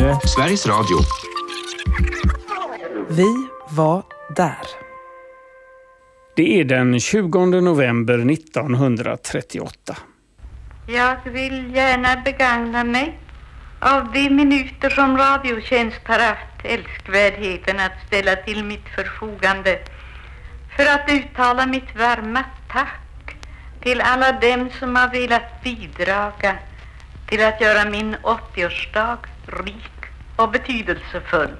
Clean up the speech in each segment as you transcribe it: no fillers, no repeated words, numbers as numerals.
Malmö, Sveriges Radio. Vi var där. Det är den 20 november 1938. Jag vill gärna begagna mig av de minuter som Radiotjänst har haft älskvärdheten att ställa till mitt förfogande för att uttala mitt varma tack till alla dem som har velat bidraga till att göra min 80-årsdag rik och betydelsefull.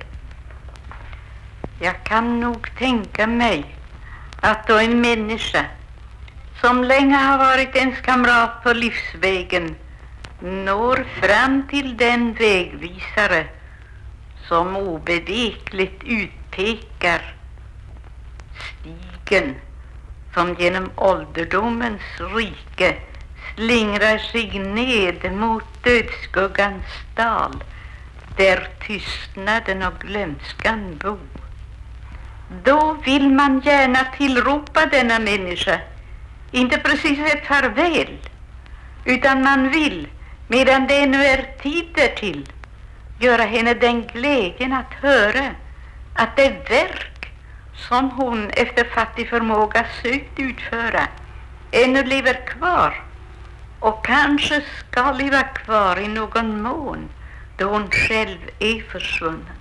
Jag kan nog tänka mig att då en människa som länge har varit ens kamrat på livsvägen når fram till den vägvisare som obevekligt utpekar stigen som genom ålderdomens rike slingrar sig ned mot dödsskuggans dal där tystnaden och glömskan bor. Då vill man gärna tillropa denna människa inte precis ett farväl, utan man vill, medan det ännu är tid därtill, göra henne den glädjen att höra att det verk som hon efter fattig förmåga sökt utföra ännu lever kvar och kanske ska leva kvar i någon mån då hon själv är försvunnen.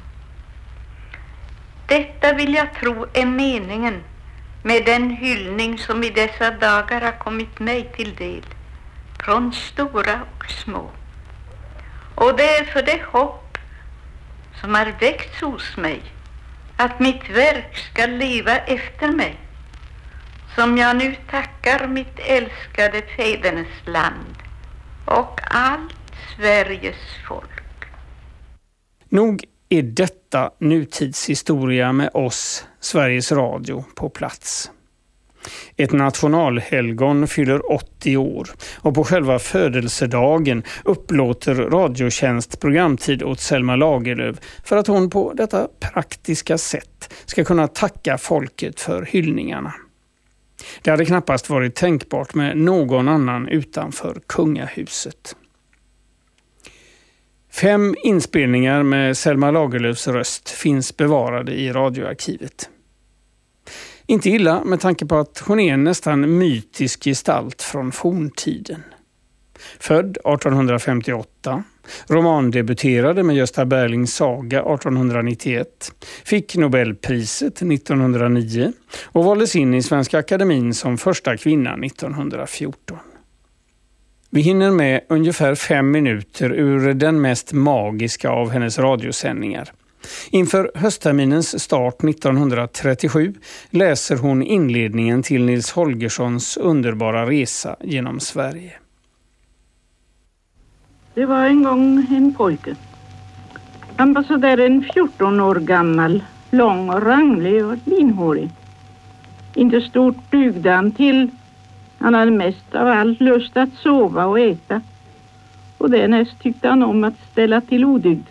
Detta vill jag tro är meningen med den hyllning som i dessa dagar har kommit mig till del, från stora och små. Och det är för det hopp som har väckts hos mig att mitt verk ska leva efter mig, som jag nu tackar mitt älskade fädernesland och allt Sveriges folk. Nog är detta nutidshistoria med oss, Sveriges Radio, på plats. Ett nationalhelgon fyller 80 år och på själva födelsedagen upplåter Radiotjänst programtid åt Selma Lagerlöf för att hon på detta praktiska sätt ska kunna tacka folket för hyllningarna. Det hade knappast varit tänkbart med någon annan utanför kungahuset. 5 inspelningar med Selma Lagerlöfs röst finns bevarade i radioarkivet. Inte illa med tanke på att hon är en nästan mytisk gestalt från forntiden. Född 1858, romandebuterade med Gösta Berlings saga 1891, fick Nobelpriset 1909 och valdes in i Svenska Akademin som första kvinna 1914. Vi hinner med ungefär 5 minuter ur den mest magiska av hennes radiosändningar. Inför höstterminens start 1937 läser hon inledningen till Nils Holgerssons underbara resa genom Sverige. Det var en gång en pojke. Han var så där en 14 år gammal, lång och ranglig och linhårig. Inte stort dugde han till. Han hade mest av allt lust att sova och äta. Och därnäst tyckte han om att ställa till odygd.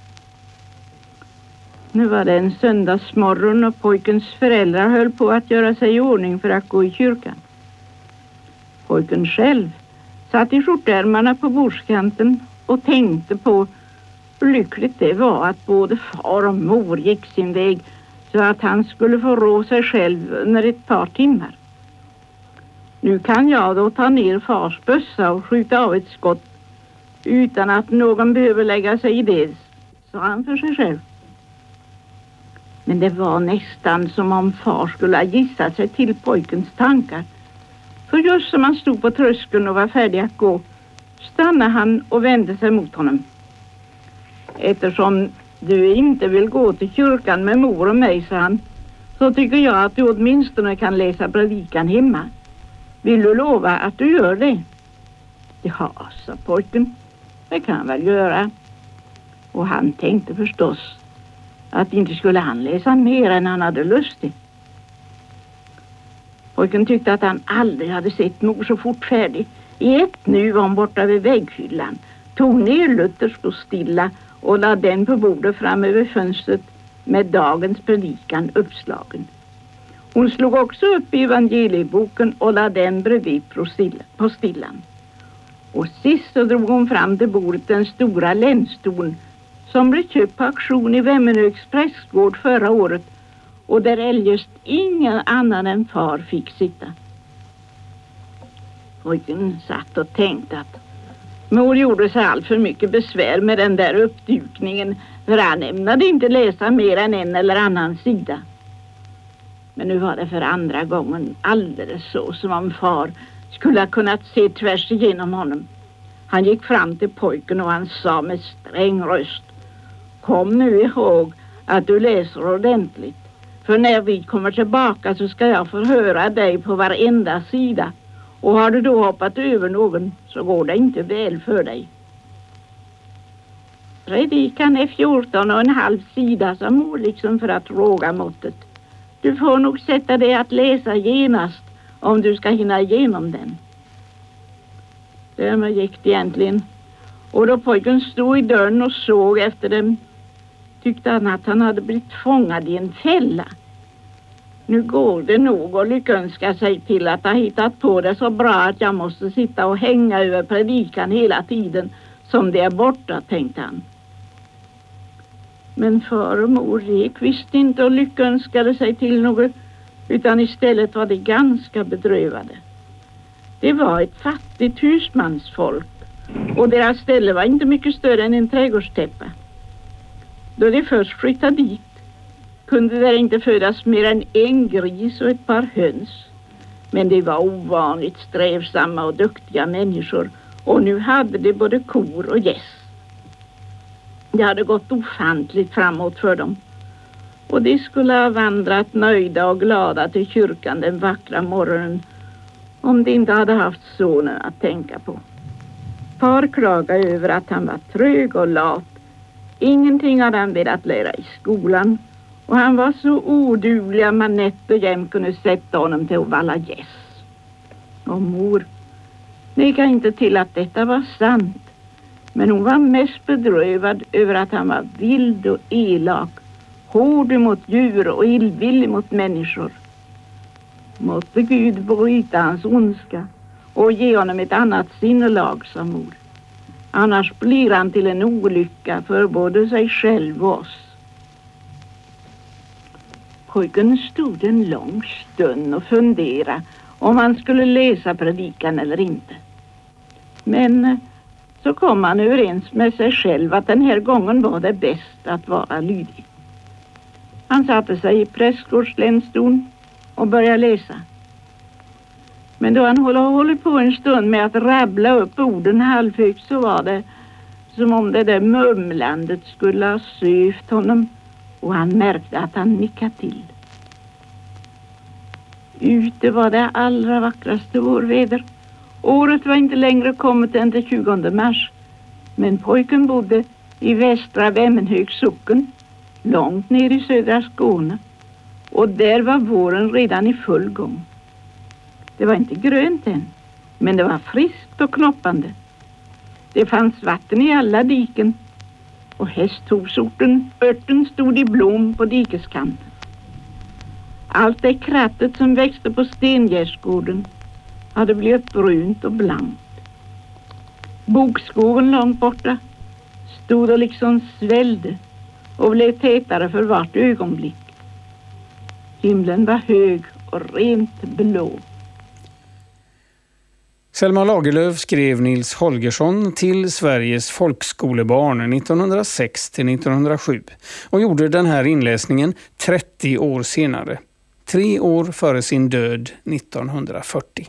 Nu var det en söndagsmorgon och pojkens föräldrar höll på att göra sig i ordning för att gå i kyrkan. Pojken själv satt i skjortärmarna på bordskanten och tänkte på hur lyckligt det var att både far och mor gick sin väg så att han skulle få rå sig själv under ett par timmar. Nu kan jag då ta ner fars bössa och skjuta av ett skott utan att någon behöver lägga sig i det, sa han för sig själv. Men det var nästan som om far skulle ha gissat sig till pojkens tankar. För just som han stod på tröskeln och var färdig att gå, stannade han och vände sig mot honom. Eftersom du inte vill gå till kyrkan med mor och mig, sa han, så tycker jag att du åtminstone kan läsa predikan hemma. Vill du lova att du gör det? Ja, sa pojken. Det kan han väl göra. Och han tänkte förstås att inte skulle han läsa mer än han hade lust till. Pojken tyckte att han aldrig hade sett mor så fort färdig. I ett nu var hon borta vid vägghyllan, tog ner Luthers på stilla och lade den på bordet fram över fönstret med dagens predikan uppslagen. Hon slog också upp i evangelieboken och lade den bredvid på stillan. Och sist så drog hon fram till bordet den stora länsstol som blev köpt på auktion i Vemmenhögs prästgård förra året och där eljest ingen annan än far fick sitta. Pojken satt och tänkte att mor gjorde sig allt för mycket besvär med den där uppdukningen, för han ämnade inte läsa mer än en eller annan sida. Men nu var det för andra gången alldeles så som om far skulle ha kunnat se tvärs igenom honom. Han gick fram till pojken och han sa med sträng röst: kom nu ihåg att du läser ordentligt. För när vi kommer tillbaka så ska jag förhöra dig på varenda sida. Och har du då hoppat över någon så går det inte väl för dig. Predikan är 14,5 sida, sa mor liksom för att råga måttet. Du får nog sätta dig att läsa genast om du ska hinna igenom den. Därmed gick det egentligen. Och då pojken stod i dörren och såg efter dem tyckte han att han hade blivit fångad i en fälla. Nu går det nog att lyckönska sig till att ha hittat på det så bra att jag måste sitta och hänga över predikan hela tiden som det är borta, tänkte han. Men far och mor gick visst inte och lyckönskade sig till något, utan istället var de ganska bedrövade. Det var ett fattigt husmansfolk och deras ställe var inte mycket större än en trädgårdstäppa. Då de först flyttade dit kunde där inte födas mer än en gris och ett par höns. Men de var ovanligt strävsamma och duktiga människor och nu hade de både kor och gäss. Det hade gått ofantligt framåt för dem och de skulle ha vandrat nöjda och glada till kyrkan den vackra morgonen om de inte hade haft sonen att tänka på. Far klagade över att han var trög och lat. Ingenting hade han velat lära i skolan och han var så oduglig att man nätt och jämt kunde sätta honom till att valla gäss. Och mor nekade inte till att detta var sant, men hon var mest bedrövad över att han var vild och elak, hård mot djur och illvillig mot människor. Måtte Gud bryta hans ondska och ge honom ett annat sinnelag, sa mor. Annars blir han till en olycka för både sig själv och oss. Pojken stod en lång stund och funderade om han skulle läsa predikan eller inte. Men så kom han överens med sig själv att den här gången var det bäst att vara lydig. Han satte sig i prästgårdslänsstolen och började läsa. Men då han håller på en stund med att rabbla upp orden halvhögt så var det som om det där mumlandet skulle ha söft honom och han märkte att han nickade till. Ute var det allra vackraste vårväder. Året var inte längre kommit än till 20 mars. Men pojken bodde i västra Vemmenhögs socken, långt ner i södra Skåne. Och där var våren redan i full gång. Det var inte grönt än, men det var friskt och knoppande. Det fanns vatten i alla diken och hästhovsorten stod i blom på dikeskanten. Allt det krattet som växte på stengärdsgården hade blivit brunt och blankt. Bokskogen långt borta stod och liksom svällde och blev tätare för vart ögonblick. Himlen var hög och rent blå. Selma Lagerlöf skrev Nils Holgersson till Sveriges folkskolebarn 1906-1907 och gjorde den här inläsningen 30 år senare, 3 år före sin död 1940.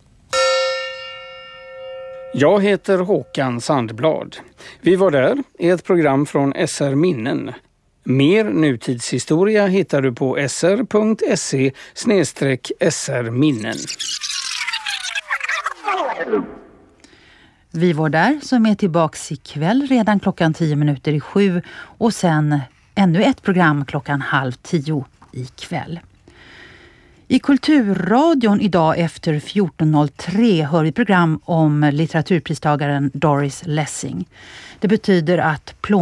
Jag heter Håkan Sandblad. Vi var där i ett program från SR Minnen. Mer nutidshistoria hittar du på sr.se/srminnen. Vi var där som är tillbaks ikväll redan klockan 7:10 och sen ännu ett program klockan 9:30 ikväll. I Kulturradion idag efter 14.03 hör vi program om litteraturpristagaren Doris Lessing. Det betyder att